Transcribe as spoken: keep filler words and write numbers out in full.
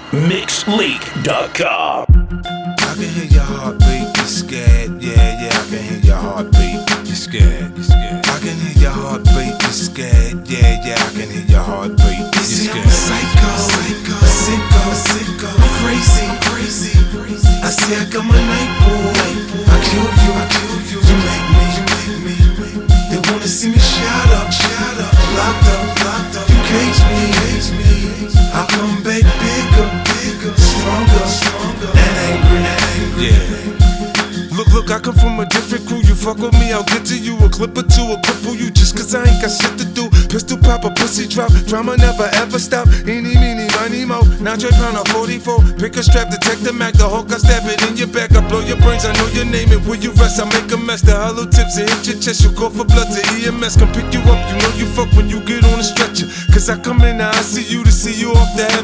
mix leak dot com. I can hear your heartbeat, you're scared. Yeah, yeah, I can hear your heartbeat. You're scared, you're scared. I can hear your heartbeat, you're scared. Yeah, yeah, I can hear your heartbeat. You're scared. I'm a psycho, psycho, a sicko, sicko. I'm crazy, crazy, crazy. I say I got my night boy. I kill you, I kill you. You make me, you make me. They wanna see me shut up, shut up. Locked up, locked up. You cage me, cage me. I come back bigger, bigger, stronger, stronger, and angry, angry. Yeah. Look, look, I come from a different crew. You fuck with me, I'll get to you. A clip or two, a cripple you just cause I ain't got shit to do. Pistol pop, a pussy drop. Drama never ever stop. Eeny, meeny, miny, mo. Now Dre pound a forty-four. Pick a strap, detect the Mac. The Hulk, I stab it in your back. I blow your brains, I know your name. And where you rest, I make a mess. The hollow tips, it hit your chest. You call for blood to E M S. Come pick you up, you know you fuck when you get on a stretcher. Cause I come in the I C U to see you off the